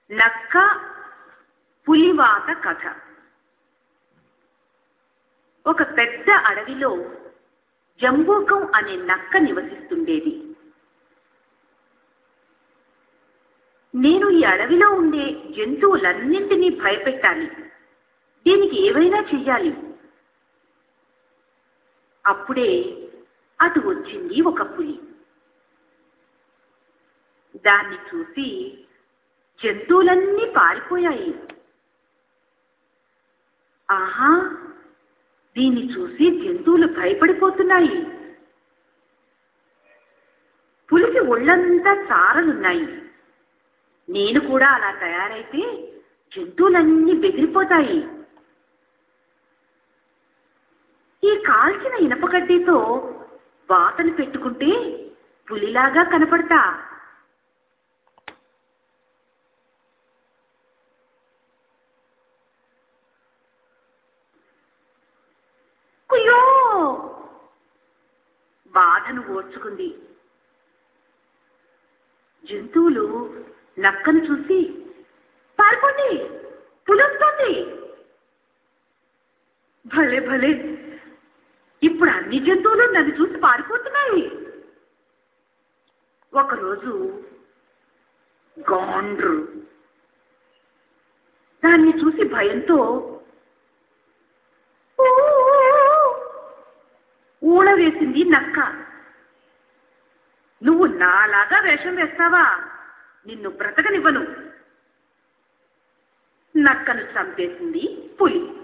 నక్క పులివాత కథ. ఒక పెద్ద అడవిలో జంబూకం అనే నక్క నివసిస్తుండేది. నేను ఈ అడవిలో ఉండే జంతువులన్నింటినీ భయపెట్టాలి, దీనికి ఏవైనా చెయ్యాలి. అప్పుడే అటు వచ్చింది ఒక పులి. దాన్ని చూసి జంతువులన్నీ పారిపోయాయి. ఆహా, దీన్ని చూసి జంతువులు భయపడిపోతున్నాయి. పులికి ఒళ్ళంతా చారలున్నాయి. నేను కూడా అలా తయారైతే జంతువులన్నీ బెదిరిపోతాయి. ఈ కాల్చిన ఇనపగడ్డితో వాతను పెట్టుకుంటే పులిలాగా కనపడతా. అయ్యో, బాధను ఓర్చుకుంది. జంతువులు నక్కను చూసి పారిపోండి, పులొస్తుంది. భలే భలే, ఇప్పుడు అన్ని జంతువులు నన్ను చూసి పారిపోతున్నాయి. ఒకరోజు గాండ్రు దాన్ని చూసి భయంతో ఊళవేసింది నక్క. నువ్వు నాలాగా వేషం వేస్తావా, నిన్ను బ్రతకనివ్వను. నక్కను చంపేసింది పులి.